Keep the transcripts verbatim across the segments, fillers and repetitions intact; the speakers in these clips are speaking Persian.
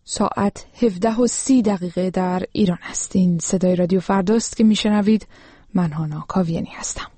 ساعت هفده و سی دقیقه در ایران هستین. صدای رادیو فرداست که میشنوید. من هانا کاویانی هستم.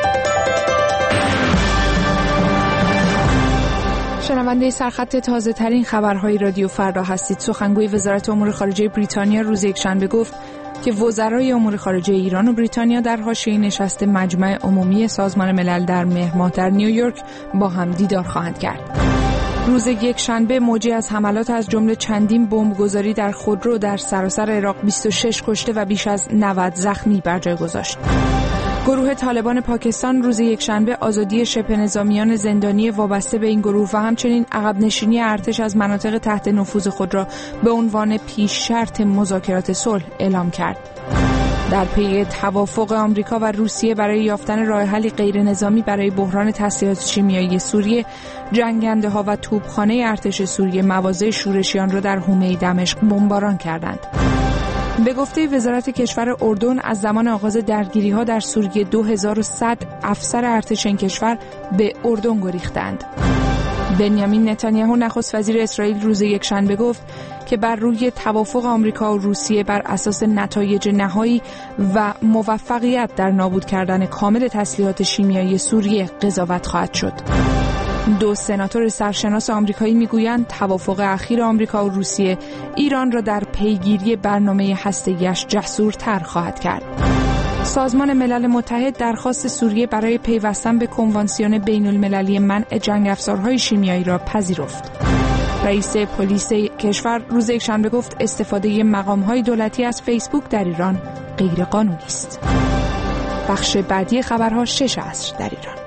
شنونده سرخط تازه ترین خبرهای رادیو فردا هستید. سخنگوی وزارت امور خارجه بریتانیا روز یکشنبه گفت که وزرای امور خارجه ایران و بریتانیا در حاشیه نشست مجمع عمومی سازمان ملل در مهر ماه در نیویورک با هم دیدار خواهند کرد. روز یکشنبه موجی از حملات از جمله چندین بمبگذاری در خودرو در سراسر عراق بیست و شش کشته و بیش از نود زخمی بر جای گذاشت. گروه طالبان پاکستان روز یکشنبه آزادی شبه نظامیان زندانی وابسته به این گروه و همچنین عقب نشینی ارتش از مناطق تحت نفوذ خود را به عنوان پیش شرط مذاکرات صلح اعلام کرد. در پی توافق آمریکا و روسیه برای یافتن راه حلی غیر نظامی برای بحران تسلیحات شیمیایی سوریه، جنگنده‌ها و توپخانه ارتش سوریه مواضع شورشیان را در حومه دمشق بمباران کردند. به گفته وزارت کشور اردن از زمان آغاز درگیری‌ها در سوریه دو هزار و صد افسر ارتش این کشور به اردن گریختند. بنیامین نتانیاهو نخست وزیر اسرائیل روز یکشنبه گفت که بر روی توافق آمریکا و روسیه بر اساس نتایج نهایی و موفقیت در نابود کردن کامل تسلیحات شیمیایی سوریه قضاوت خواهد شد. دو سناتور سرشناس آمریکایی میگویند توافق اخیر آمریکا و روسیه ایران را در پیگیری برنامه هسته‌ایش جسورتر خواهد کرد. سازمان ملل متحد درخواست سوریه برای پیوستن به کنوانسیون بین المللی منع جنگ افزارهای شیمیایی را پذیرفت. رئیس پلیس کشور روز یکشنبه گفت استفاده مقام‌های دولتی از فیسبوک در ایران غیر قانونی است. بخش بعدی خبرها شش عصر در ایران.